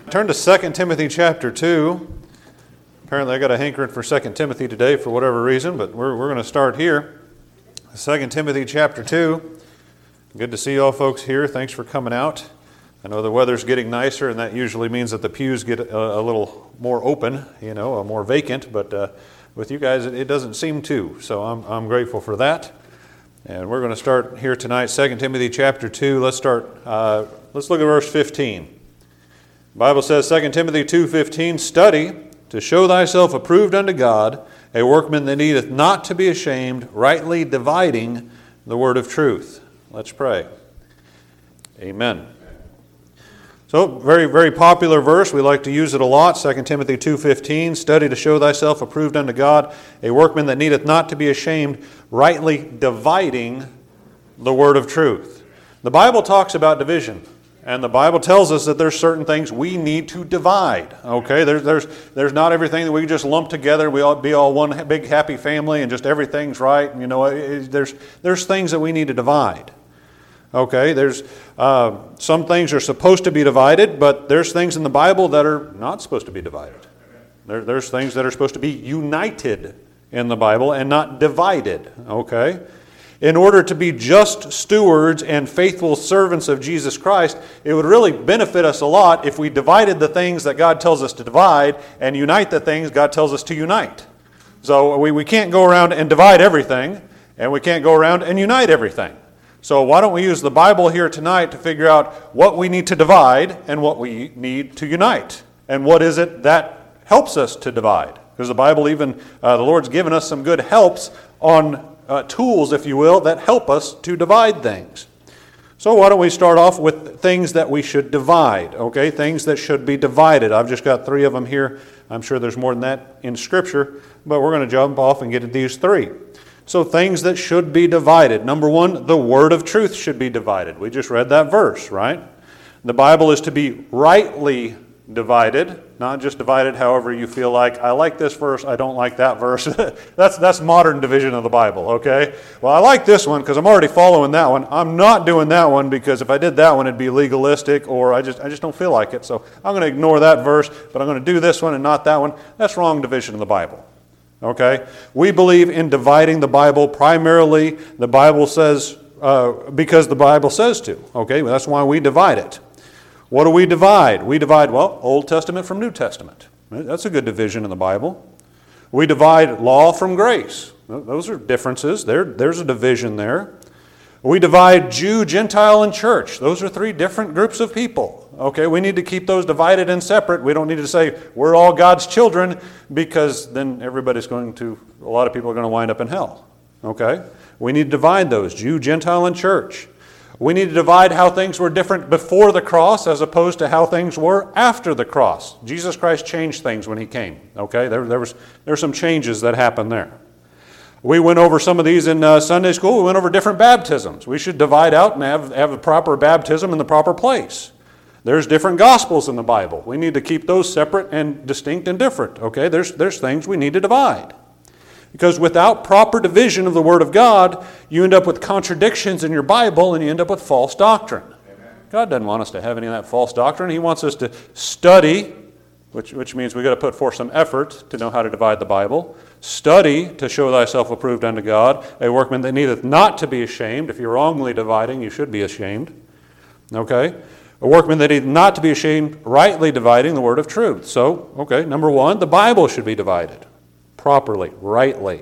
Turn to 2 Timothy chapter 2. Apparently I got a hankering for 2 Timothy today for whatever reason, but we're going to start here. 2 Timothy chapter 2. Good to see you all folks here. Thanks for coming out. I know the weather's getting nicer, and that usually means that the pews get a little more open, more vacant, but with you guys it doesn't seem to, so I'm grateful for that. And we're going to start here tonight, 2 Timothy chapter 2. Let's look at verse 15. The Bible says, 2 Timothy 2:15, "Study to show thyself approved unto God, a workman that needeth not to be ashamed, rightly dividing the word of truth." Let's pray. Amen. So, very, very popular verse. We like to use it a lot. 2 Timothy 2:15, "Study to show thyself approved unto God, a workman that needeth not to be ashamed, rightly dividing the word of truth." The Bible talks about division. And the Bible tells us that there's certain things we need to divide. Okay, there's not everything that we can just lump together. We ought to be all one big happy family and just everything's right. There's things that we need to divide. Okay, there's some things are supposed to be divided, but there's things in the Bible that are not supposed to be divided. There's things that are supposed to be united in the Bible and not divided. Okay. In order to be just stewards and faithful servants of Jesus Christ, it would really benefit us a lot if we divided the things that God tells us to divide and unite the things God tells us to unite. So we can't go around and divide everything, and we can't go around and unite everything. So why don't we use the Bible here tonight to figure out what we need to divide and what we need to unite? And what is it that helps us to divide? Because the Bible even, the Lord's given us some good helps on tools, if you will, that help us to divide things. So why don't we start off with things that we should divide, okay? Things that should be divided. I've just got 3 of them here. I'm sure there's more than that in Scripture, but we're going to jump off and get at these 3. So things that should be divided. Number 1, the word of truth should be divided. We just read that verse, right? The Bible is to be rightly divided, not just divided however you feel like. I like this verse, I don't like that verse. That's modern division of the Bible, okay? Well, I like this one because I'm already following that one. I'm not doing that one because if I did that one, it'd be legalistic, or I just don't feel like it. So I'm going to ignore that verse, but I'm going to do this one and not that one. That's wrong division of the Bible, okay? We believe in dividing the Bible primarily, the Bible says, because the Bible says to, okay? Well, that's why we divide it. What do we divide? We divide, Old Testament from New Testament. That's a good division in the Bible. We divide law from grace. Those are differences. There's a division there. We divide Jew, Gentile, and church. Those are 3 different groups of people. Okay, we need to keep those divided and separate. We don't need to say we're all God's children, because then a lot of people are going to wind up in hell. Okay, we need to divide those, Jew, Gentile, and church. We need to divide how things were different before the cross as opposed to how things were after the cross. Jesus Christ changed things when He came. Okay, there's some changes that happened there. We went over some of these in Sunday school. We went over different baptisms. We should divide out and have the proper baptism in the proper place. There's different gospels in the Bible. We need to keep those separate and distinct and different. Okay, there's things we need to divide. Because without proper division of the Word of God, you end up with contradictions in your Bible and you end up with false doctrine. Amen. God doesn't want us to have any of that false doctrine. He wants us to study, which means we've got to put forth some effort to know how to divide the Bible. Study to show thyself approved unto God, a workman that needeth not to be ashamed. If you're wrongly dividing, you should be ashamed. Okay? A workman that needeth not to be ashamed, rightly dividing the word of truth. So, okay, number 1, the Bible should be divided properly, rightly.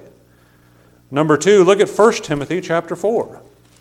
Number 2, look at 1 Timothy chapter 4.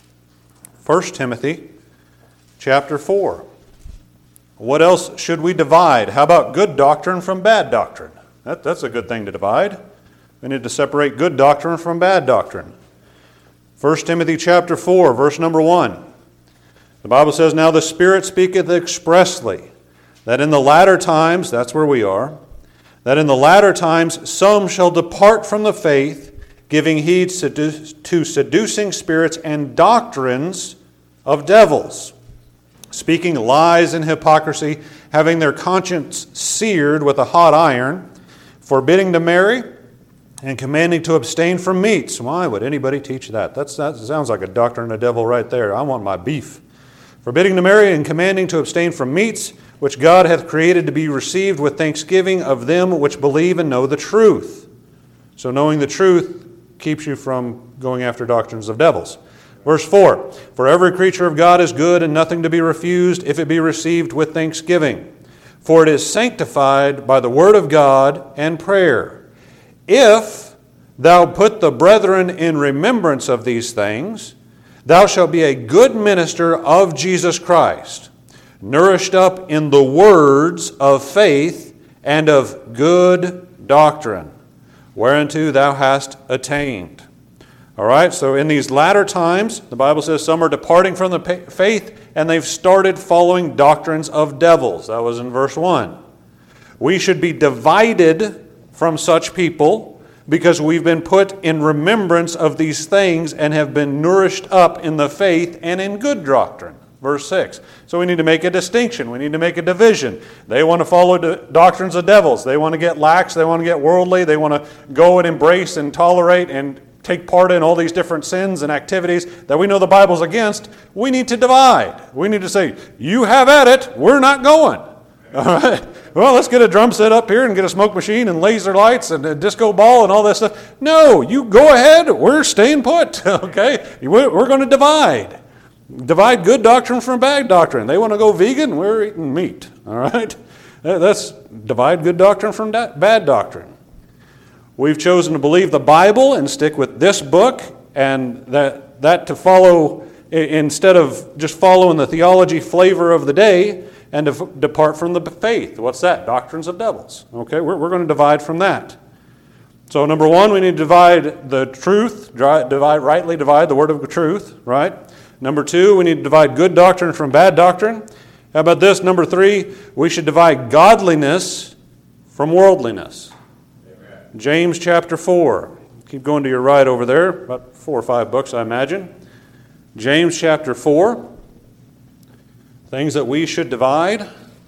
1 Timothy chapter 4. What else should we divide? How about good doctrine from bad doctrine? That's a good thing to divide. We need to separate good doctrine from bad doctrine. 1 Timothy chapter 4, verse number 1. The Bible says, "Now the Spirit speaketh expressly, that in the latter times," that's where we are, "that in the latter times some shall depart from the faith, giving heed to seducing spirits and doctrines of devils, speaking lies and hypocrisy, having their conscience seared with a hot iron, forbidding to marry, and commanding to abstain from meats." Why would anybody teach that? That sounds like a doctrine of the devil right there. I want my beef. "Forbidding to marry and commanding to abstain from meats, which God hath created to be received with thanksgiving of them which believe and know the truth. So knowing the truth keeps you from going after doctrines of devils. Verse 4, for every creature of God is good and nothing to be refused if it be received with thanksgiving. For it is sanctified by the word of God and prayer. If thou put the brethren in remembrance of these things, thou shalt be a good minister of Jesus Christ, nourished up in the words of faith and of good doctrine, whereunto thou hast attained. All right, so in these latter times, the Bible says some are departing from the faith and they've started following doctrines of devils. That was in verse 1. We should be divided from such people because we've been put in remembrance of these things and have been nourished up in the faith and in good doctrine. Verse 6. So we need to make a distinction. We need to make a division. They want to follow doctrines of devils. They want to get lax. They want to get worldly. They want to go and embrace and tolerate and take part in all these different sins and activities that we know the Bible's against. We need to divide. We need to say, you have at it, we're not going. All right? Well, let's get a drum set up here and get a smoke machine and laser lights and a disco ball and all that stuff. No, you go ahead, we're staying put. Okay? We're going to divide. Divide good doctrine from bad doctrine. They want to go vegan, we're eating meat. All right? That's divide good doctrine from bad doctrine. We've chosen to believe the Bible and stick with this book, and that to follow instead of just following the theology flavor of the day and to depart from the faith. What's that? Doctrines of devils. Okay, we're going to divide from that. So number one, we need to divide the truth, rightly divide the word of truth, right? Number two, we need to divide good doctrine from bad doctrine. How about this? Number three, we should divide godliness from worldliness. James chapter 4. Keep going to your right over there, about 4 or 5 books, I imagine. James chapter 4. Things that we should divide.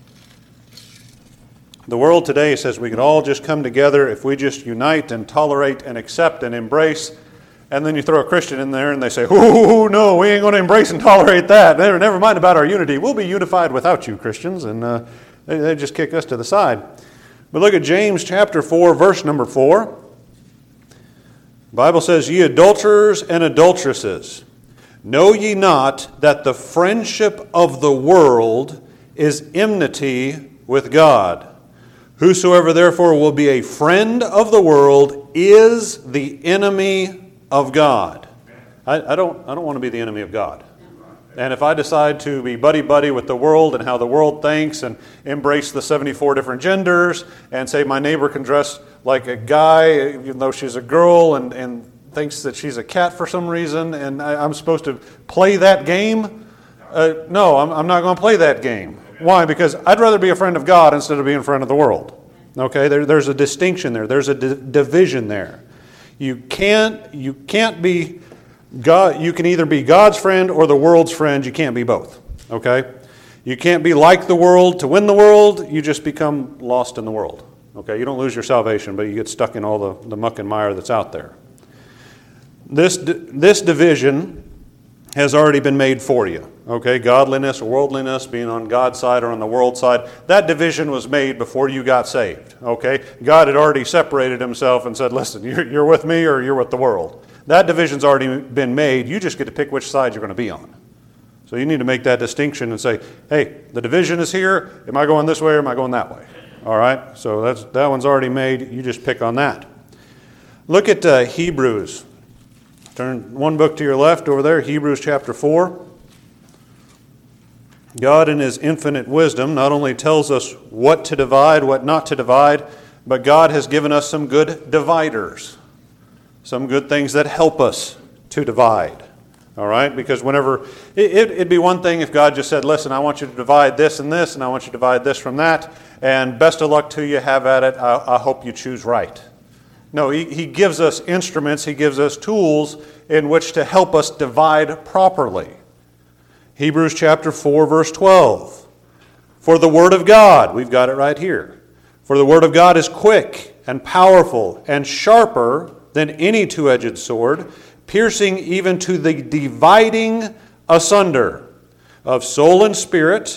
The world today says we can all just come together if we just unite and tolerate and accept and embrace. And then you throw a Christian in there and they say, "Ooh, no, we ain't going to embrace and tolerate that. Never mind about our unity. We'll be unified without you, Christians." And they just kick us to the side. But look at James chapter 4, verse number 4. The Bible says, "Ye adulterers and adulteresses, know ye not that the friendship of the world is enmity with God? Whosoever therefore will be a friend of the world is the enemy of God." I don't want to be the enemy of God. And if I decide to be buddy-buddy with the world and how the world thinks and embrace the 74 different genders and say my neighbor can dress like a guy even though she's a girl and thinks that she's a cat for some reason and I'm supposed to play that game, no, I'm not going to play that game. Why? Because I'd rather be a friend of God instead of being a friend of the world. Okay, there's a distinction there. There's a division there. You can't be God. You can either be God's friend or the world's friend. You can't be both. Okay, you can't be like the world to win the world. You just become lost in the world. Okay, you don't lose your salvation, but you get stuck in all the muck and mire that's out there. This division has already been made for you. Okay, godliness or worldliness, being on God's side or on the world side, that division was made before you got saved. Okay, God had already separated himself and said, "Listen, you're with me or you're with the world." That division's already been made. You just get to pick which side you're going to be on. So you need to make that distinction and say, "Hey, the division is here. Am I going this way or am I going that way?" All right, so that one's already made. You just pick on that. Look at Hebrews. Turn one book to your left over there, Hebrews chapter 4. God in his infinite wisdom not only tells us what to divide, what not to divide, but God has given us some good dividers. Some good things that help us to divide. All right? Because whenever, it'd be one thing if God just said, "Listen, I want you to divide this and this, and I want you to divide this from that, and best of luck to you, have at it, I hope you choose right." No, he gives us instruments, he gives us tools in which to help us divide properly. Hebrews chapter 4, verse 12. "For the word of God," we've got it right here, "for the word of God is quick and powerful and sharper than any two-edged sword, piercing even to the dividing asunder of soul and spirit,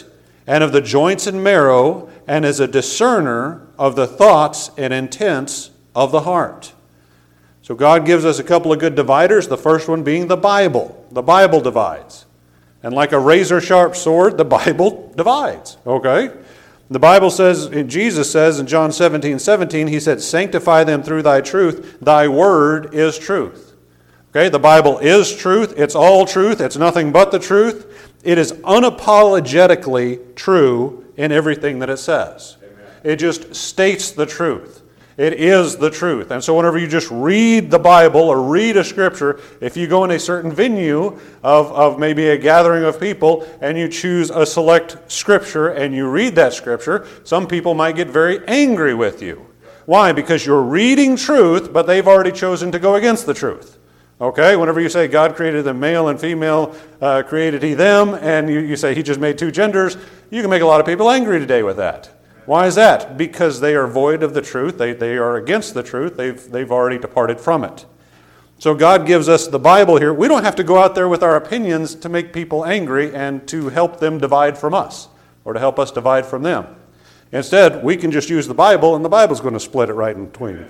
and of the joints and marrow, and is a discerner of the thoughts and intents of the heart. So God gives us a couple of good dividers, the first one being the Bible. The Bible divides. And like a razor-sharp sword, the Bible divides. Okay? The Bible says, Jesus says in John 17:17, he said, sanctify them through thy truth. Thy word is truth. Okay? The Bible is truth. It's all truth. It's nothing but the truth. It is unapologetically true in everything that it says. Amen. It just states the truth. It is the truth. And so whenever you just read the Bible or read a scripture, if you go in a certain venue of maybe a gathering of people and you choose a select scripture and you read that scripture, some people might get very angry with you. Why? Because you're reading truth, but they've already chosen to go against the truth. Okay? Whenever you say God created them male and female, created he them, and you say he just made two genders, you can make a lot of people angry today with that. Why is that? Because they are void of the truth. They are against the truth. They've already departed from it. So God gives us the Bible here. We don't have to go out there with our opinions to make people angry and to help them divide from us or to help us divide from them. Instead, we can just use the Bible and the Bible's going to split it right in between.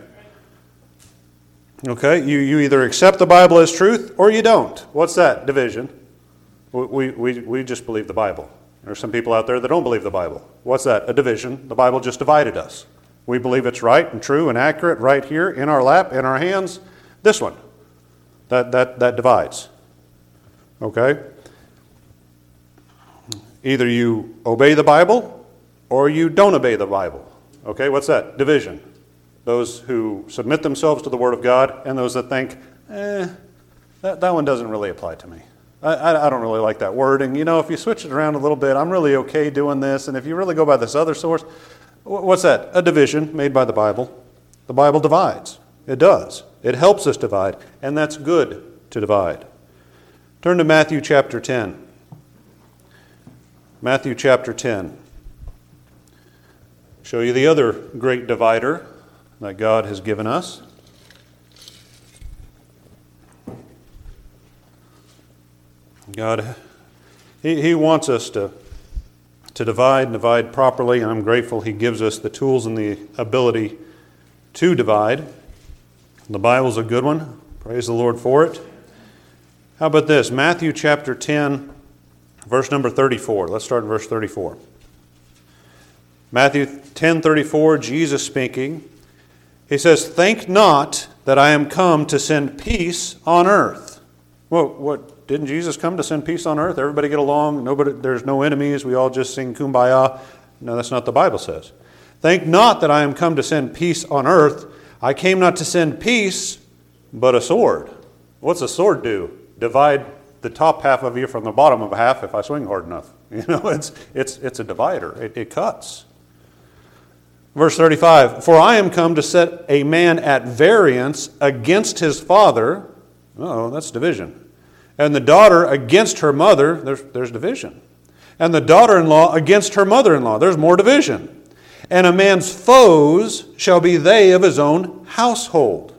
Okay? You either accept the Bible as truth or you don't. What's that? Division. We just believe the Bible. There are some people out there that don't believe the Bible. What's that? A division. The Bible just divided us. We believe it's right and true and accurate right here in our lap, in our hands. This one. That divides. Okay? Either you obey the Bible or you don't obey the Bible. Okay? What's that? Division. Those who submit themselves to the Word of God and those that think, that one doesn't really apply to me. I don't really like that word. And, if you switch it around a little bit, I'm really okay doing this. And if you really go by this other source, what's that? A division made by the Bible. The Bible divides. It does. It helps us divide. And that's good to divide. Turn to Matthew chapter 10. Matthew chapter 10. Show you the other great divider that God has given us. God, He wants us to divide properly, and I'm grateful He gives us the tools and the ability to divide. The Bible's a good one. Praise the Lord for it. How about this? Matthew chapter 10, verse number 34. Let's start in verse 34. Matthew 10:34, Jesus speaking. He says, think not that I am come to send peace on earth. Well, what? Didn't Jesus come to send peace on earth? Everybody get along. There's no enemies. We all just sing kumbaya. No, that's not what the Bible says. Think not that I am come to send peace on earth. I came not to send peace, but a sword. What's a sword do? Divide the top half of you from the bottom of a half if I swing hard enough. It's a divider. It cuts. Verse 35, for I am come to set a man at variance against his father. Oh, that's division. And the daughter against her mother, there's division. And the daughter-in-law against her mother-in-law, there's more division. And a man's foes shall be they of his own household.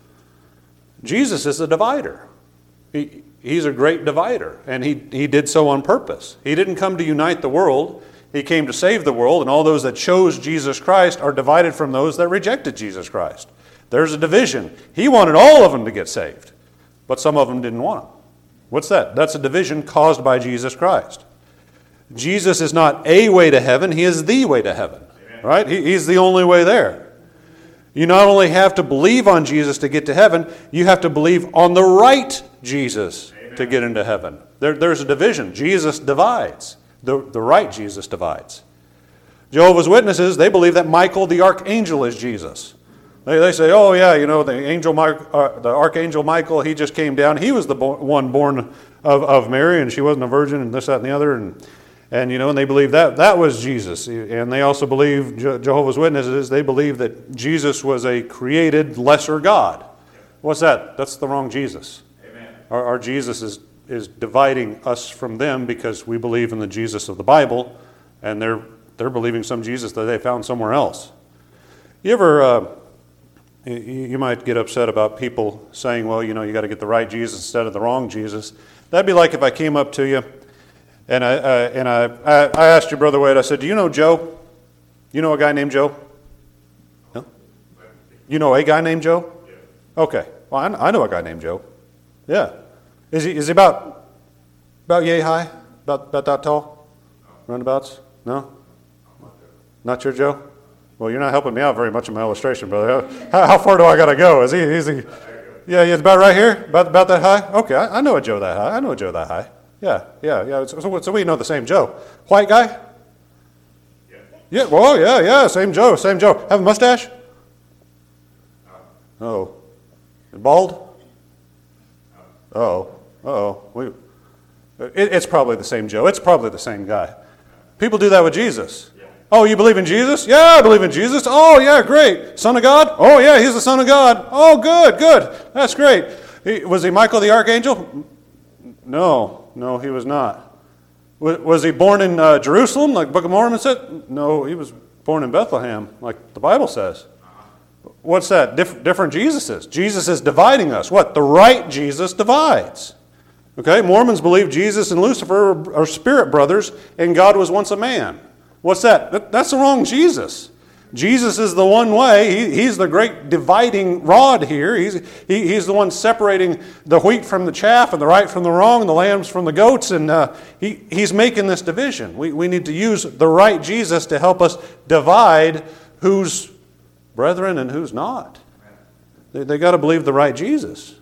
Jesus is a divider. He's a great divider, and he did so on purpose. He didn't come to unite the world. He came to save the world, and all those that chose Jesus Christ are divided from those that rejected Jesus Christ. There's a division. He wanted all of them to get saved, but some of them didn't want him. What's that? That's a division caused by Jesus Christ. Jesus is not a way to heaven, He is the way to heaven. Amen. Right? He's the only way there. You not only have to believe on Jesus to get to heaven, you have to believe on the right Jesus Amen. To get into heaven. There's a division. Jesus divides. The right Jesus divides. Jehovah's Witnesses, they believe that Michael the archangel is Jesus. They say, oh yeah, the archangel Michael, he just came down. He was the one born of Mary, and she wasn't a virgin, and this, that, and the other. And they believe that was Jesus. And they also believe, Jehovah's Witnesses, they believe that Jesus was a created lesser God. What's that? That's the wrong Jesus. Amen. Our Jesus is dividing us from them because we believe in the Jesus of the Bible, and they're believing some Jesus that they found somewhere else. You ever... You might get upset about people saying, well, you got to get the right Jesus instead of the wrong Jesus. That'd be like if I came up to you And I asked your brother Wade, I said, do you know Joe? You know a guy named Joe? No? You know a guy named Joe? Okay. Well, I know a guy named Joe. Yeah. Is he about yay high? About that tall? Roundabouts? No? Not your Joe? Well, you're not helping me out very much in my illustration, brother. How far do I got to go? Is he? Yeah, he's about right here? About that high? Okay, I know a Joe that high. I know a Joe that high. Yeah. So we know the same Joe. White guy? Yeah, well, yeah, same Joe. Have a mustache? Oh. Bald? Oh. It's probably the same Joe. It's probably the same guy. People do that with Jesus. Oh, you believe in Jesus? Yeah, I believe in Jesus. Oh, yeah, great. Son of God? Oh, yeah, he's the Son of God. Oh, good. That's great. Was he Michael the Archangel? No, he was not. Was he born in Jerusalem, like the Book of Mormon said? No, he was born in Bethlehem, like the Bible says. What's that? Different Jesuses. Jesus is dividing us. What? The right Jesus divides. Okay, Mormons believe Jesus and Lucifer are spirit brothers, and God was once a man. What's that? That's the wrong Jesus. Jesus is the one way. He's the great dividing rod here. He's the one separating the wheat from the chaff and the right from the wrong, the lambs from the goats, and he's making this division. We need to use the right Jesus to help us divide who's brethren and who's not. They got to believe the right Jesus.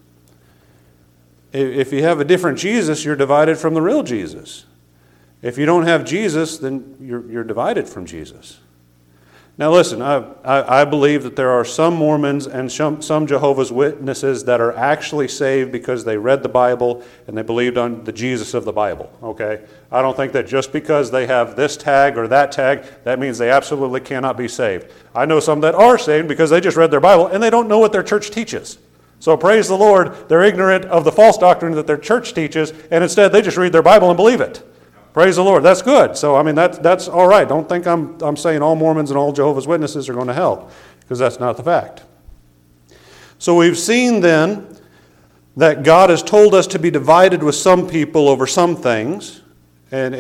If you have a different Jesus, you're divided from the real Jesus. If you don't have Jesus, then you're divided from Jesus. Now listen, I believe that there are some Mormons and some Jehovah's Witnesses that are actually saved because they read the Bible and they believed on the Jesus of the Bible, okay? I don't think that just because they have this tag or that tag, that means they absolutely cannot be saved. I know some that are saved because they just read their Bible and they don't know what their church teaches. So praise the Lord, they're ignorant of the false doctrine that their church teaches, and instead they just read their Bible and believe it. Praise the Lord. That's good. So, I mean, that's all right. Don't think I'm saying all Mormons and all Jehovah's Witnesses are going to hell, because that's not the fact. So we've seen then that God has told us to be divided with some people over some things, and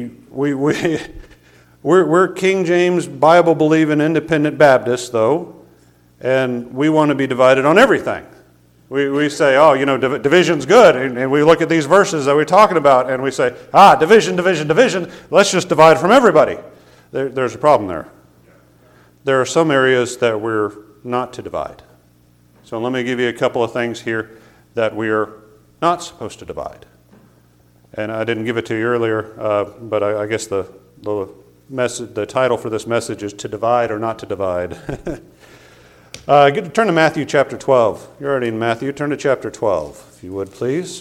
we're King James Bible-believing independent Baptists, though, and we want to be divided on everything. We say, division's good, and we look at these verses that we're talking about, and we say, division, let's just divide from everybody. There's a problem there. There are some areas that we're not to divide. So let me give you a couple of things here that we're not supposed to divide. And I didn't give it to you earlier, but I guess the title for this message is To Divide or Not to Divide. Turn to Matthew chapter 12. You're already in Matthew. Turn to chapter 12, if you would, please.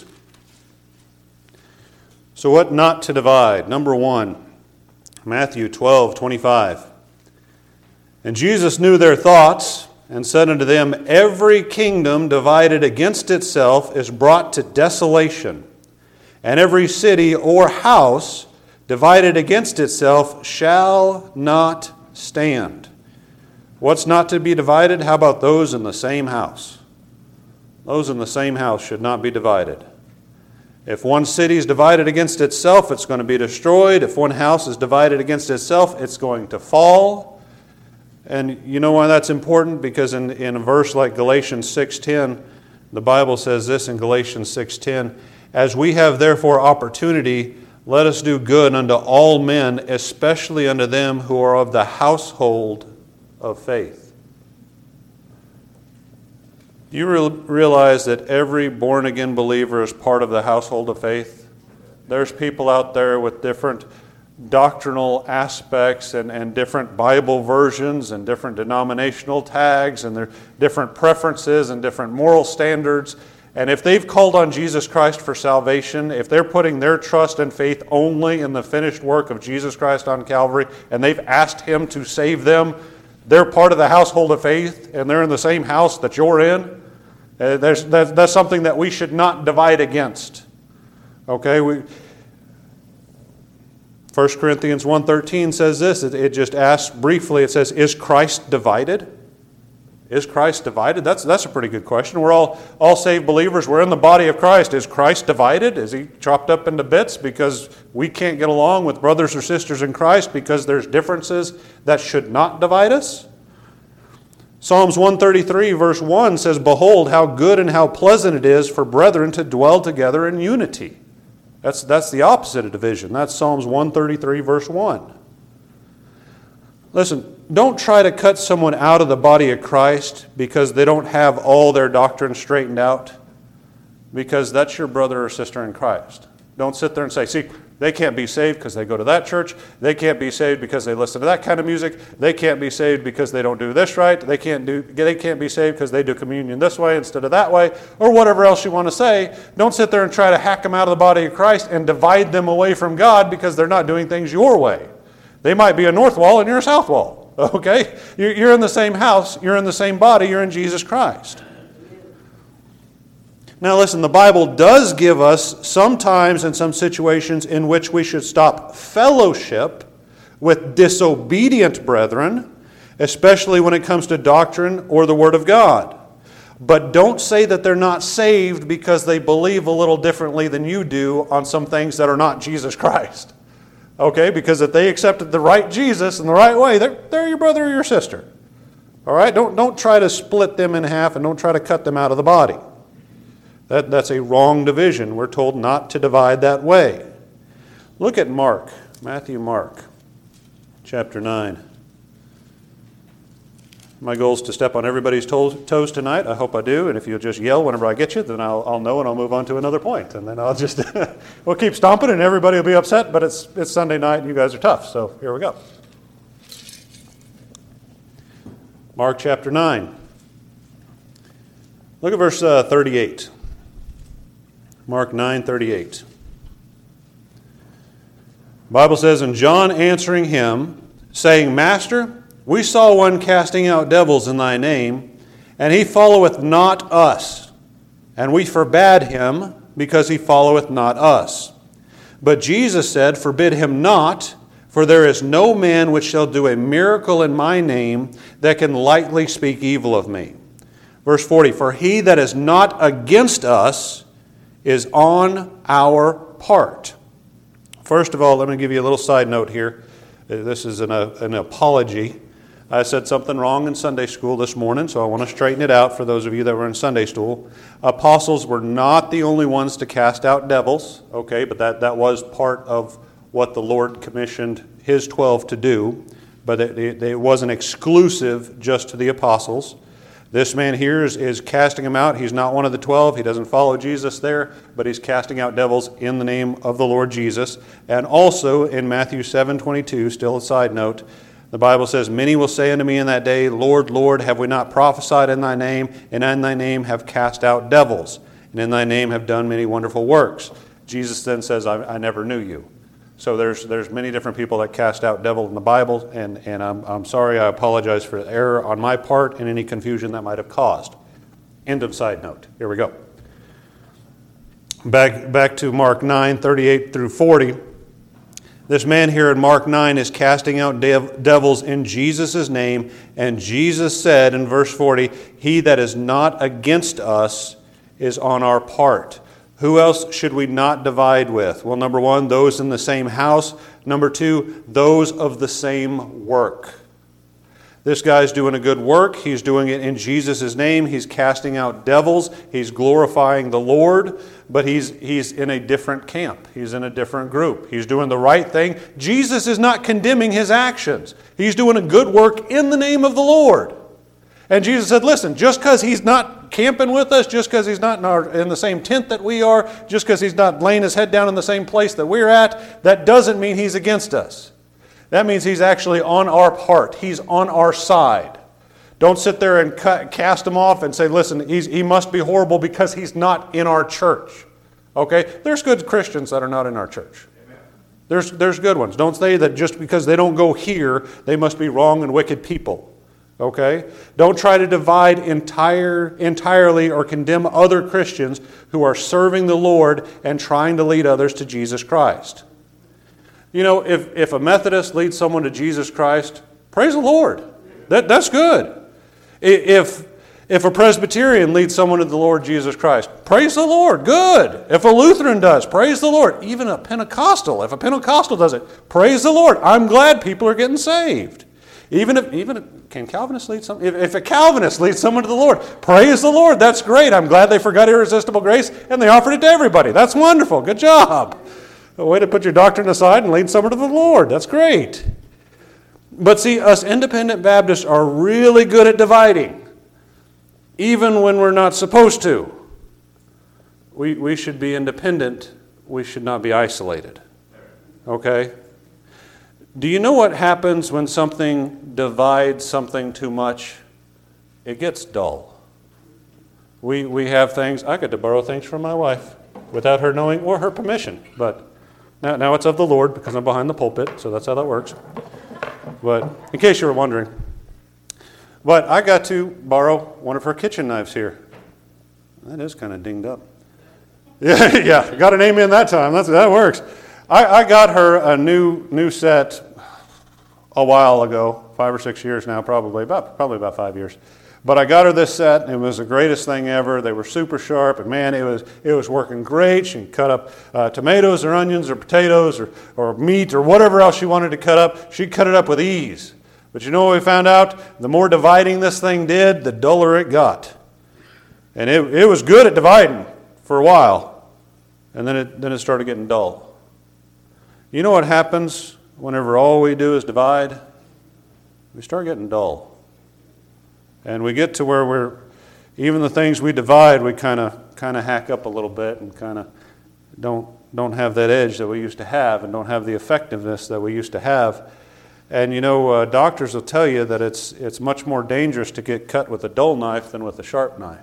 So what not to divide? Number one, Matthew 12:25. And Jesus knew their thoughts and said unto them, Every kingdom divided against itself is brought to desolation, and every city or house divided against itself shall not stand. What's not to be divided? How about those in the same house? Those in the same house should not be divided. If one city is divided against itself, it's going to be destroyed. If one house is divided against itself, it's going to fall. And you know why that's important? Because in a verse like Galatians 6:10, the Bible says this in Galatians 6:10, As we have therefore opportunity, let us do good unto all men, especially unto them who are of the household of faith. Do you realize that every born-again believer is part of the household of faith? There's people out there with different doctrinal aspects and different Bible versions and different denominational tags and their different preferences and different moral standards. And if they've called on Jesus Christ for salvation, if they're putting their trust and faith only in the finished work of Jesus Christ on Calvary, and they've asked Him to save them, they're part of the household of faith, and they're in the same house that you're in. That's something that we should not divide against. Okay? 1 Corinthians 1:13 says this. It just asks briefly, it says, Is Christ divided? Is Christ divided? That's a pretty good question. We're all saved believers. We're in the body of Christ. Is Christ divided? Is he chopped up into bits because we can't get along with brothers or sisters in Christ because there's differences that should not divide us? Psalms 133 verse 1 says, "Behold, how good and how pleasant it is for brethren to dwell together in unity." That's the opposite of division. That's Psalms 133 verse 1. Listen, don't try to cut someone out of the body of Christ because they don't have all their doctrine straightened out, because that's your brother or sister in Christ. Don't sit there and say, see, they can't be saved because they go to that church. They can't be saved because they listen to that kind of music. They can't be saved because they don't do this right. They can't be saved because they do communion this way instead of that way, or whatever else you want to say. Don't sit there and try to hack them out of the body of Christ and divide them away from God because they're not doing things your way. They might be a north wall and you're a south wall. Okay? You're in the same house. You're in the same body. You're in Jesus Christ. Now listen, the Bible does give us some times and some situations in which we should stop fellowship with disobedient brethren, especially when it comes to doctrine or the Word of God. But don't say that they're not saved because they believe a little differently than you do on some things that are not Jesus Christ. Okay, because if they accepted the right Jesus in the right way, they're your brother or your sister. All right, don't try to split them in half and don't try to cut them out of the body. That's a wrong division. We're told not to divide that way. Look at Mark, Mark, chapter 9. My goal is to step on everybody's toes tonight. I hope I do. And if you'll just yell whenever I get you, then I'll know and I'll move on to another point. And then I'll just, we'll keep stomping and everybody will be upset, but it's Sunday night and you guys are tough. So here we go. Mark chapter 9. Look at verse 38. Mark 9:38. The Bible says, "And John answering him, saying, Master, we saw one casting out devils in thy name, and he followeth not us. And we forbade him, because he followeth not us. But Jesus said, Forbid him not, for there is no man which shall do a miracle in my name that can lightly speak evil of me." Verse 40, "For he that is not against us is on our part." First of all, let me give you a little side note here. This is an apology. I said something wrong in Sunday school this morning, so I want to straighten it out for those of you that were in Sunday school. Apostles were not the only ones to cast out devils, okay, but that was part of what the Lord commissioned His 12 to do, but it wasn't exclusive just to the apostles. This man here is casting them out. He's not one of the 12. He doesn't follow Jesus there, but he's casting out devils in the name of the Lord Jesus. And also in Matthew 7:22, still a side note, the Bible says, "Many will say unto me in that day, Lord, Lord, have we not prophesied in thy name, and in thy name have cast out devils, and in thy name have done many wonderful works." Jesus then says, I never knew you. So there's many different people that cast out devils in the Bible, and I'm sorry, I apologize for the error on my part and any confusion that might have caused. End of side note. Here we go. Back to Mark 9:38 through 40. This man here in Mark 9 is casting out devils in Jesus' name, and Jesus said in verse 40, "He that is not against us is on our part." Who else should we not divide with? Well, number one, those in the same house. Number two, those of the same work. This guy's doing a good work. He's doing it in Jesus' name. He's casting out devils. He's glorifying the Lord, but he's in a different camp. He's in a different group. He's doing the right thing. Jesus is not condemning his actions. He's doing a good work in the name of the Lord. And Jesus said, listen, just because he's not camping with us, just because he's not in the same tent that we are, just because he's not laying his head down in the same place that we're at, that doesn't mean he's against us. That means he's actually on our part. He's on our side. Don't sit there and cast him off and say, listen, he must be horrible because he's not in our church. Okay? There's good Christians that are not in our church. There's good ones. Don't say that just because they don't go here, they must be wrong and wicked people. Okay? Don't try to divide entirely or condemn other Christians who are serving the Lord and trying to lead others to Jesus Christ. You know, if a Methodist leads someone to Jesus Christ, praise the Lord. That's good. If a Presbyterian leads someone to the Lord Jesus Christ, praise the Lord, good. If a Lutheran does, praise the Lord. Even a Pentecostal, if a Pentecostal does it, praise the Lord. I'm glad people are getting saved. Can Calvinists lead someone? If a Calvinist leads someone to the Lord, praise the Lord. That's great. I'm glad they forgot irresistible grace and they offered it to everybody. That's wonderful. Good job. A way to put your doctrine aside and lead someone to the Lord. That's great. But see, us independent Baptists are really good at dividing. Even when we're not supposed to. We should be independent. We should not be isolated. Okay? Do you know what happens when something divides something too much? It gets dull. We have things, I get to borrow things from my wife without her knowing or her permission. But now it's of the Lord because I'm behind the pulpit, so that's how that works. But in case you were wondering. But I got to borrow one of her kitchen knives here. That is kind of dinged up. Yeah, got an amen that time. That works. I got her a new set a while ago, 5 or 6 years now, probably about 5 years. But I got her this set, and it was the greatest thing ever. They were super sharp, and man, it was working great. She could cut up tomatoes or onions or potatoes or meat or whatever else she wanted to cut up. She'd cut it up with ease. But you know what we found out? The more dividing this thing did, the duller it got. And it was good at dividing for a while, and then it started getting dull. You know what happens whenever all we do is divide? We start getting dull. And we get to where even the things we divide, we kind of hack up a little bit and kind of don't have that edge that we used to have and don't have the effectiveness that we used to have. And you know, doctors will tell you that it's much more dangerous to get cut with a dull knife than with a sharp knife.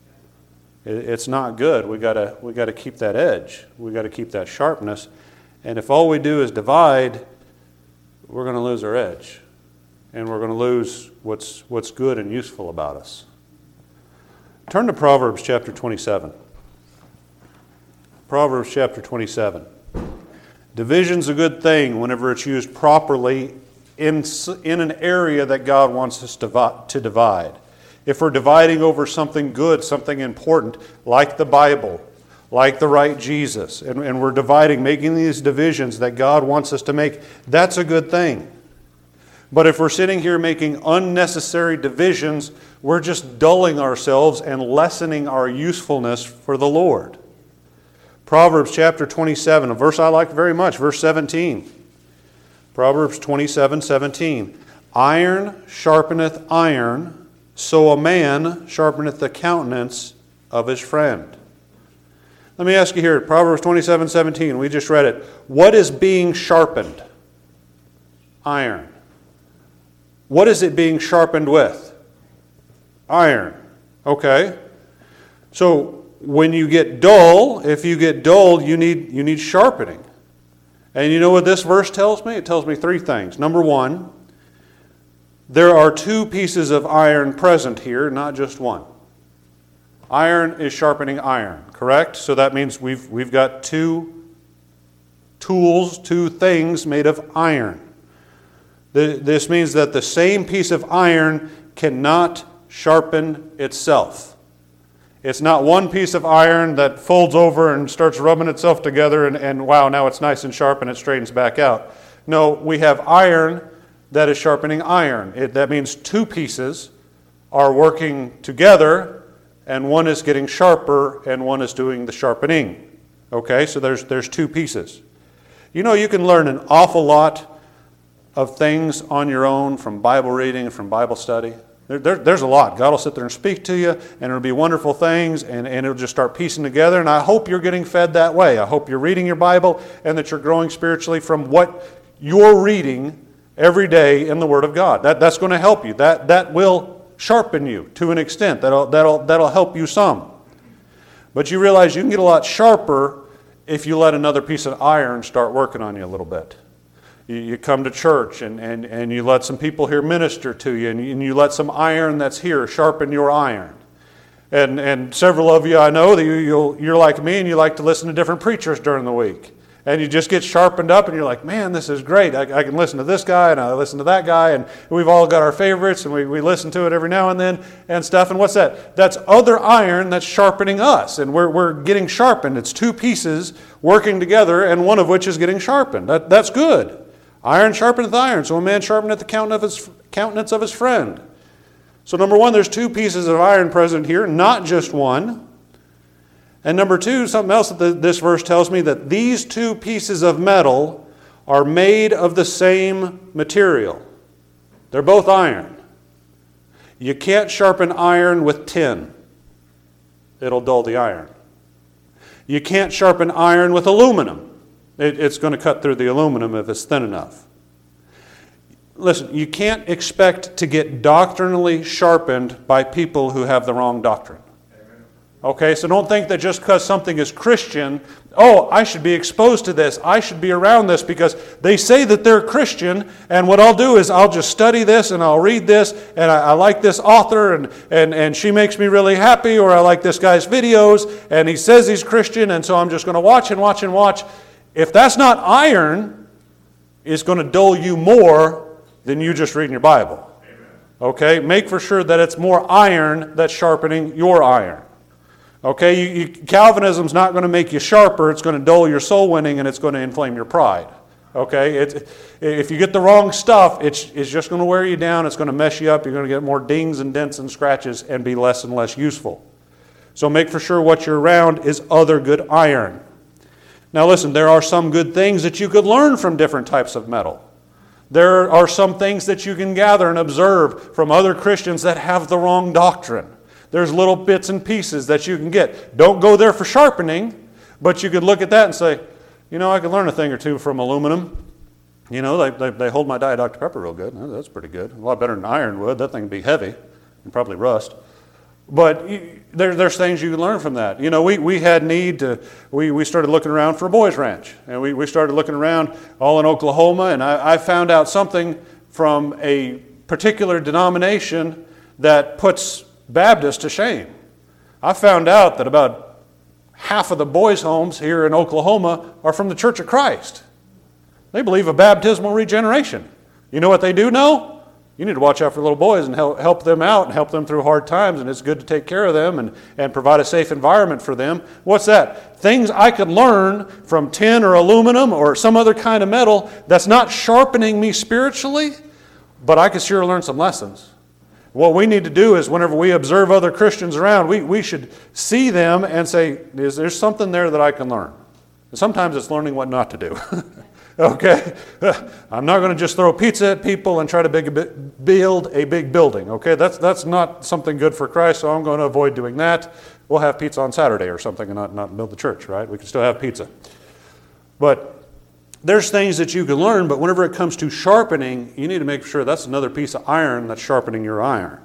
It's not good. We got to keep that edge. We got to keep that sharpness. And if all we do is divide, we're going to lose our edge, and we're going to lose what's good and useful about us. Turn to Proverbs chapter 27. Proverbs chapter 27. Division's a good thing whenever it's used properly in an area that God wants us to divide. If we're dividing over something good, something important, like the Bible, like the right Jesus, and we're dividing, making these divisions that God wants us to make, that's a good thing. But if we're sitting here making unnecessary divisions, we're just dulling ourselves and lessening our usefulness for the Lord. Proverbs chapter 27, a verse I like very much, verse 17. Proverbs 27:17. Iron sharpeneth iron, so a man sharpeneth the countenance of his friend. Let me ask you here, Proverbs 27:17, we just read it. What is being sharpened? Iron. What is it being sharpened with? Iron. Okay. So when you get dull, if you get dull, you need sharpening. And you know what this verse tells me? It tells me three things. Number one, there are two pieces of iron present here, not just one. Iron is sharpening iron, correct? So that means we've got two tools, two things made of iron. This means that the same piece of iron cannot sharpen itself. It's not one piece of iron that folds over and starts rubbing itself together and wow, now it's nice and sharp and it straightens back out. No, we have iron that is sharpening iron. That means two pieces are working together and one is getting sharper and one is doing the sharpening. Okay, so there's two pieces. You know, you can learn an awful lot of things on your own from Bible reading and from Bible study. There's a lot. God will sit there and speak to you, and it'll be wonderful things, and it'll just start piecing together. And I hope you're getting fed that way. I hope you're reading your Bible and that you're growing spiritually from what you're reading every day in the Word of God. That's going to help you. That will sharpen you to an extent. That'll help you some. But you realize you can get a lot sharper if you let another piece of iron start working on you a little bit. You come to church and you let some people here minister to you and you let some iron that's here sharpen your iron. And several of you I know that you're like me and you like to listen to different preachers during the week. And you just get sharpened up and you're like, man, this is great. I can listen to this guy and I listen to that guy, and we've all got our favorites and we listen to it every now and then and stuff. And what's that? That's other iron that's sharpening us, and we're getting sharpened. It's two pieces working together, and one of which is getting sharpened. That's good. Iron sharpeneth iron, so a man sharpeneth the countenance of his friend. So number one, there's two pieces of iron present here, not just one. And number two, something else that this verse tells me, that these two pieces of metal are made of the same material. They're both iron. You can't sharpen iron with tin. It'll dull the iron. You can't sharpen iron with aluminum. It's going to cut through the aluminum if it's thin enough. Listen, you can't expect to get doctrinally sharpened by people who have the wrong doctrine. Okay, so don't think that just because something is Christian, I should be exposed to this, I should be around this because they say that they're Christian, and what I'll do is I'll just study this and I'll read this, and I like this author and she makes me really happy, or I like this guy's videos and he says he's Christian, and so I'm just going to watch and watch and watch. If that's not iron, it's going to dull you more than you just reading your Bible. Okay, make for sure that it's more iron that's sharpening your iron. Okay, Calvinism's not going to make you sharper. It's going to dull your soul winning, and it's going to inflame your pride. Okay, if you get the wrong stuff, it's just going to wear you down. It's going to mess you up. You're going to get more dings and dents and scratches and be less and less useful. So make for sure what you're around is other good iron. Now listen, there are some good things that you could learn from different types of metal. There are some things that you can gather and observe from other Christians that have the wrong doctrine. There's little bits and pieces that you can get. Don't go there for sharpening, but you could look at that and say, I could learn a thing or two from aluminum. They hold my Diet Dr. Pepper real good. That's pretty good. A lot better than iron would. That thing would be heavy and probably rust. But there's things you can learn from that. We had need to, we started looking around for a boys ranch. And we started looking around all in Oklahoma, and I found out something from a particular denomination that puts Baptists to shame. I found out that about half of the boys' homes here in Oklahoma are from the Church of Christ. They believe a baptismal regeneration. You know what they do know? You need to watch out for little boys and help them out and help them through hard times, and it's good to take care of them and provide a safe environment for them. What's that? Things I could learn from tin or aluminum or some other kind of metal that's not sharpening me spiritually, but I could sure learn some lessons. What we need to do is whenever we observe other Christians around, we should see them and say, is there something there that I can learn? And sometimes it's learning what not to do. Okay? I'm not going to just throw pizza at people and try to build a big building. Okay? That's not something good for Christ, so I'm going to avoid doing that. We'll have pizza on Saturday or something and not build the church, right? We can still have pizza. But there's things that you can learn, but whenever it comes to sharpening, you need to make sure that's another piece of iron that's sharpening your iron.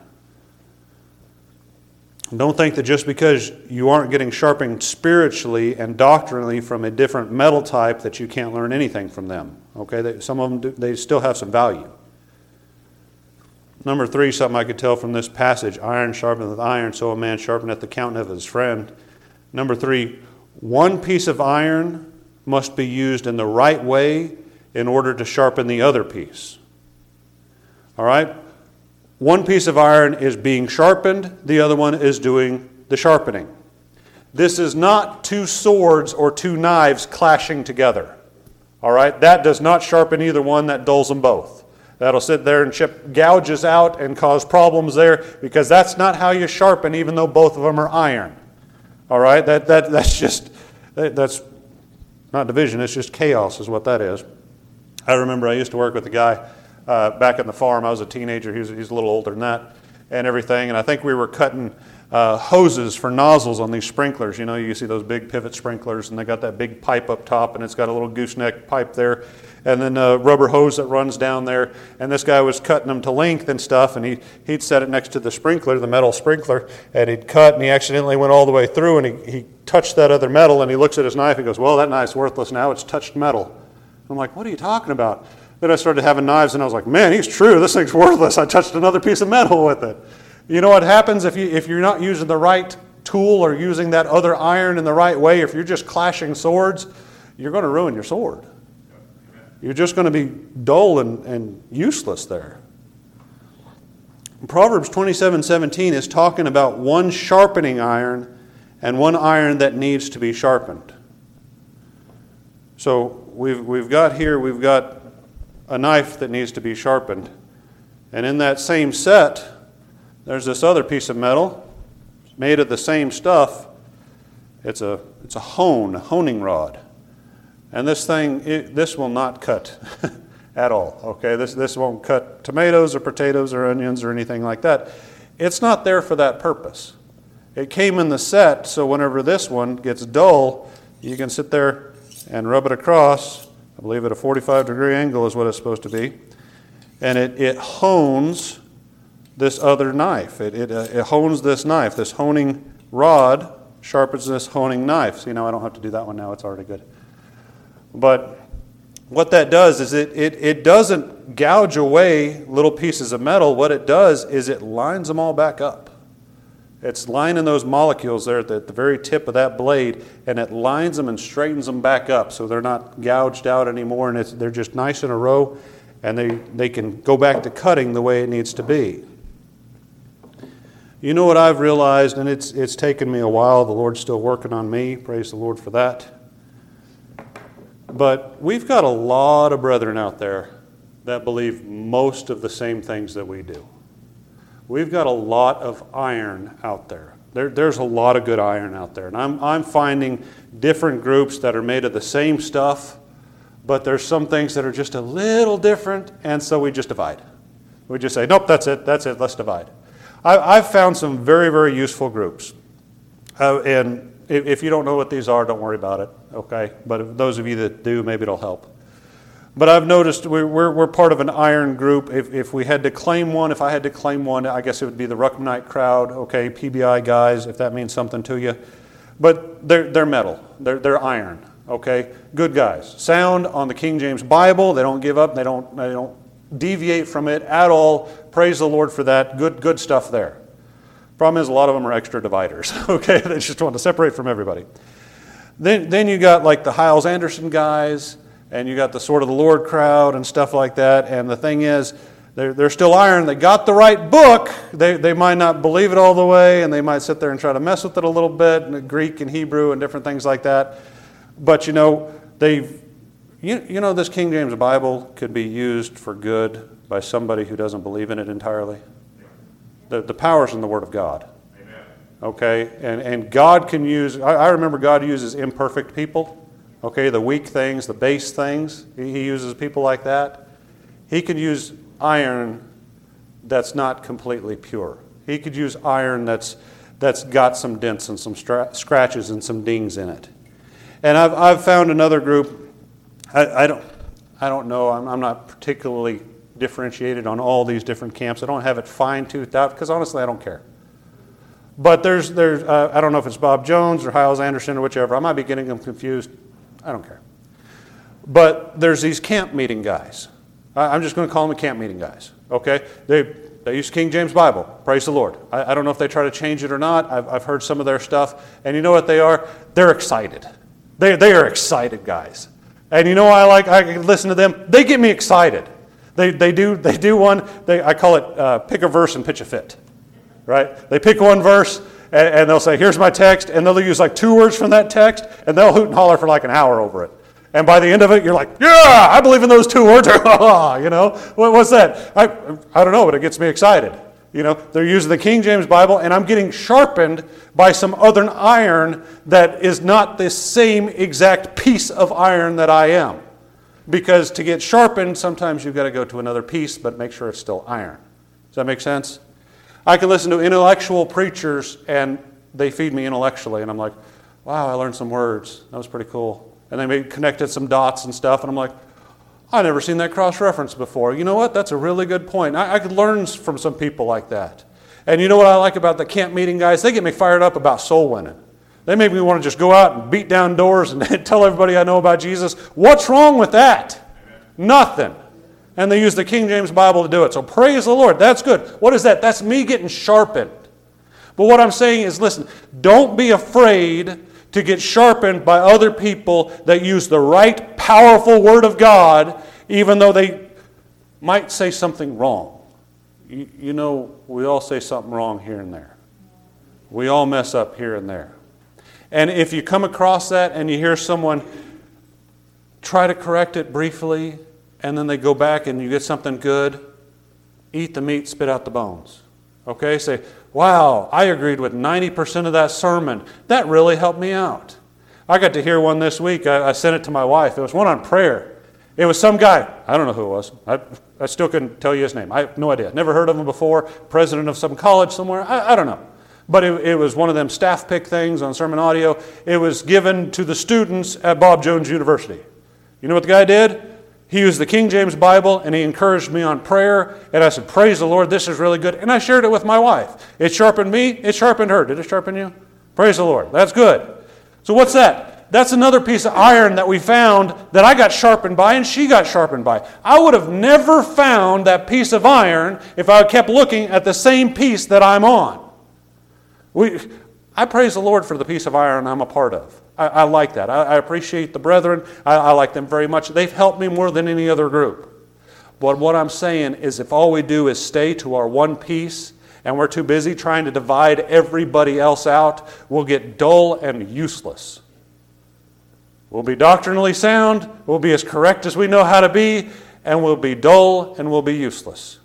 Don't think that just because you aren't getting sharpened spiritually and doctrinally from a different metal type that you can't learn anything from them. Okay, some of them they still have some value. Number 3, something I could tell from this passage: iron sharpeneth iron, so a man sharpeneth the countenance of his friend. Number 3, one piece of iron must be used in the right way in order to sharpen the other piece. All right? One piece of iron is being sharpened, the other one is doing the sharpening. This is not two swords or two knives clashing together. All right? That does not sharpen either one, that dulls them both. That'll sit there and chip gouges out and cause problems there, because that's not how you sharpen, even though both of them are iron. All right? That's not division, it's just chaos is what that is. I remember I used to work with a guy back on the farm. I was a teenager. He's a little older than that and everything. And I think we were cutting hoses for nozzles on these sprinklers. You see those big pivot sprinklers, and they got that big pipe up top, and it's got a little gooseneck pipe there, and then a rubber hose that runs down there. And this guy was cutting them to length and stuff, and he'd set it next to the sprinkler, the metal sprinkler, and he'd cut, and he accidentally went all the way through, and he touched that other metal, and he looks at his knife and goes, well, that knife's worthless now. It's touched metal. I'm like, what are you talking about? Then I started having knives, and I was like, man, he's true. This thing's worthless. I touched another piece of metal with it. You know what happens if you're not using the right tool or using that other iron in the right way? If you're just clashing swords, you're going to ruin your sword. You're just going to be dull and useless there. Proverbs 27:17 is talking about one sharpening iron and one iron that needs to be sharpened. So we've got a knife that needs to be sharpened. And in that same set, there's this other piece of metal made of the same stuff. It's a honing rod. And this will not cut at all. Okay, this won't cut tomatoes or potatoes or onions or anything like that. It's not there for that purpose. It came in the set, so whenever this one gets dull, you can sit there and rub it across. I believe at a 45-degree angle is what it's supposed to be. And it hones this other knife. It hones this knife. This honing rod sharpens this honing knife. So, I don't have to do that one now. It's already good. But what that does is it doesn't gouge away little pieces of metal. What it does is it lines them all back up. It's lining those molecules there at the very tip of that blade, and it lines them and straightens them back up so they're not gouged out anymore, and they're just nice in a row, and they can go back to cutting the way it needs to be. You know what I've realized, and it's taken me a while. The Lord's still working on me. Praise the Lord for that. But we've got a lot of brethren out there that believe most of the same things that we do. We've got a lot of iron out there. There's a lot of good iron out there. And I'm finding different groups that are made of the same stuff, but there's some things that are just a little different, and so we just divide. We just say, nope, that's it, let's divide. I've found some very, very useful groups. And if you don't know what these are, don't worry about it, okay? But if those of you that do, maybe it'll help. But I've noticed we're part of an iron group. If I had to claim one, I guess it would be the Ruckmanite crowd, okay, PBI guys, if that means something to you. But they're metal. They're iron, okay? Good guys. Sound on the King James Bible. They don't give up. They don't deviate from it at all. Praise the Lord for that. Good stuff there. Problem is, a lot of them are extra dividers, okay? They just want to separate from everybody. Then you got like the Hyles-Anderson guys, and you got the Sword of the Lord crowd and stuff like that. And the thing is, they're still iron. They got the right book. They might not believe it all the way, and they might sit there and try to mess with it a little bit, and Greek and Hebrew and different things like that. But this King James Bible could be used for good by somebody who doesn't believe in it entirely. The power's in the Word of God. Amen. Okay? And God can use, I remember God uses imperfect people. Okay, the weak things, the base things, He uses people like that. He could use iron that's not completely pure. He could use iron that's got some dents and some scratches and some dings in it. And I've found another group. I don't know. I'm not particularly differentiated on all these different camps. I don't have it fine-toothed out because honestly, I don't care. But there's I don't know if it's Bob Jones or Hyles-Anderson or whichever. I might be getting them confused. I don't care. But there's these camp meeting guys. I'm just going to call them the camp meeting guys. Okay? They use King James Bible. Praise the Lord. I don't know if they try to change it or not. I've heard some of their stuff. And you know what they are? They're excited. They are excited guys. And you know what I can listen to them. They get me excited. They do one. I call it pick a verse and pitch a fit. Right? They pick one verse. And they'll say, here's my text, and they'll use like 2 words from that text, and they'll hoot and holler for like an hour over it. And by the end of it, you're like, yeah, I believe in those 2 words. What's that? I don't know, but it gets me excited. They're using the King James Bible, and I'm getting sharpened by some other iron that is not the same exact piece of iron that I am. Because to get sharpened, sometimes you've got to go to another piece, but make sure it's still iron. Does that make sense? I can listen to intellectual preachers, and they feed me intellectually, and I'm like, wow, I learned some words. That was pretty cool. And they connected some dots and stuff, and I'm like, I've never seen that cross-reference before. You know what? That's a really good point. I could learn from some people like that. And you know what I like about the camp meeting guys? They get me fired up about soul winning. They make me want to just go out and beat down doors and tell everybody I know about Jesus. What's wrong with that? Nothing. And they use the King James Bible to do it. So praise the Lord. That's good. What is that? That's me getting sharpened. But what I'm saying is, listen, don't be afraid to get sharpened by other people that use the right, powerful Word of God, even though they might say something wrong. You know, we all say something wrong here and there. We all mess up here and there. And if you come across that and you hear someone try to correct it briefly, and then they go back and you get something good, eat the meat, spit out the bones. Okay? Say, wow, I agreed with 90% of that sermon. That really helped me out. I got to hear one this week. I sent it to my wife. It was one on prayer. It was some guy. I don't know who it was. I still couldn't tell you his name. I have no idea. Never heard of him before. President of some college somewhere. I don't know. But it was one of them staff pick things on sermon audio. It was given to the students at Bob Jones University. You know what the guy did? He used the King James Bible, and he encouraged me on prayer. And I said, praise the Lord, this is really good. And I shared it with my wife. It sharpened me. It sharpened her. Did it sharpen you? Praise the Lord. That's good. So what's that? That's another piece of iron that we found that I got sharpened by and she got sharpened by. I would have never found that piece of iron if I kept looking at the same piece that I'm on. I praise the Lord for the piece of iron I'm a part of. I like that. I appreciate the brethren. I like them very much. They've helped me more than any other group. But what I'm saying is if all we do is stay to our one piece and we're too busy trying to divide everybody else out, we'll get dull and useless. We'll be doctrinally sound, we'll be as correct as we know how to be, and we'll be dull and we'll be useless.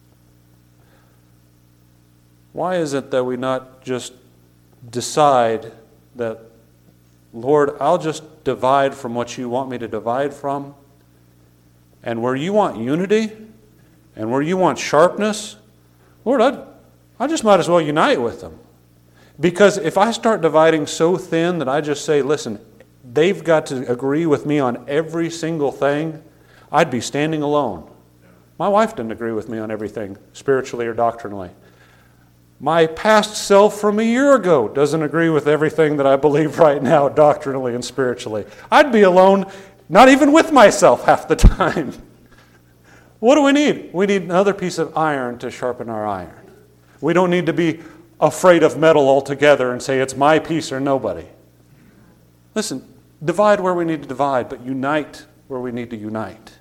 Why is it that we not just decide that, Lord, I'll just divide from what you want me to divide from, and where you want unity and where you want sharpness, Lord, I just might as well unite with them. Because if I start dividing so thin that I just say, listen, they've got to agree with me on every single thing, I'd be standing alone. My wife didn't agree with me on everything, spiritually or doctrinally. My past self from a year ago doesn't agree with everything that I believe right now, doctrinally and spiritually. I'd be alone, not even with myself half the time. What do we need? We need another piece of iron to sharpen our iron. We don't need to be afraid of metal altogether and say it's my piece or nobody. Listen, divide where we need to divide, but unite where we need to unite.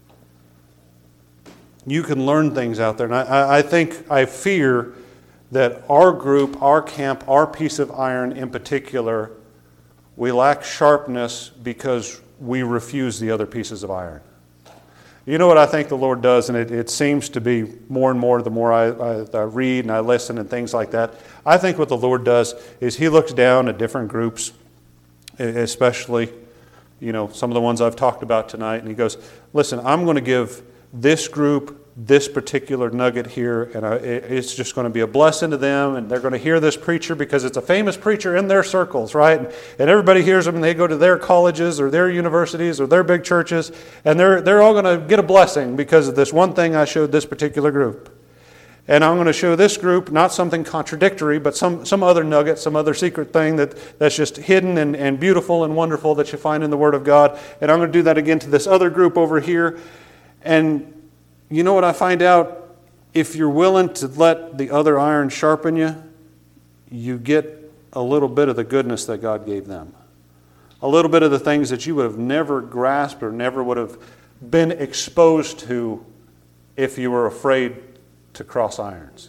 You can learn things out there, and I fear that our group, our camp, our piece of iron in particular, we lack sharpness because we refuse the other pieces of iron. You know what I think the Lord does, and it seems to be more and more the more I read and I listen and things like that. I think what the Lord does is He looks down at different groups, especially, some of the ones I've talked about tonight, and He goes, listen, I'm going to give this group this particular nugget here, and it's just going to be a blessing to them, and they're going to hear this preacher because it's a famous preacher in their circles, right? And everybody hears him, and they go to their colleges or their universities or their big churches, and they're all going to get a blessing because of this one thing I showed this particular group. And I'm going to show this group not something contradictory, but some other nugget, some other secret thing that's just hidden and beautiful and wonderful that you find in the Word of God. And I'm going to do that again to this other group over here. And you know what I find out? If you're willing to let the other iron sharpen you, you get a little bit of the goodness that God gave them. A little bit of the things that you would have never grasped or never would have been exposed to if you were afraid to cross irons.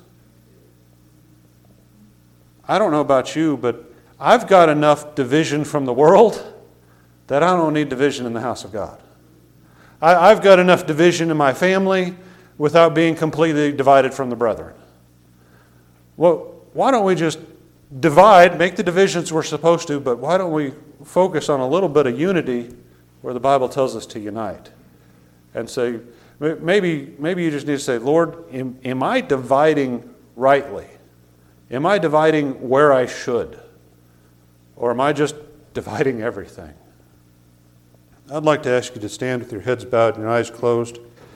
I don't know about you, but I've got enough division from the world that I don't need division in the house of God. I've got enough division in my family without being completely divided from the brethren. Well, why don't we just divide, make the divisions we're supposed to, but why don't we focus on a little bit of unity where the Bible tells us to unite? And say, maybe you just need to say, Lord, am I dividing rightly? Am I dividing where I should? Or am I just dividing everything? I'd like to ask you to stand with your heads bowed and your eyes closed.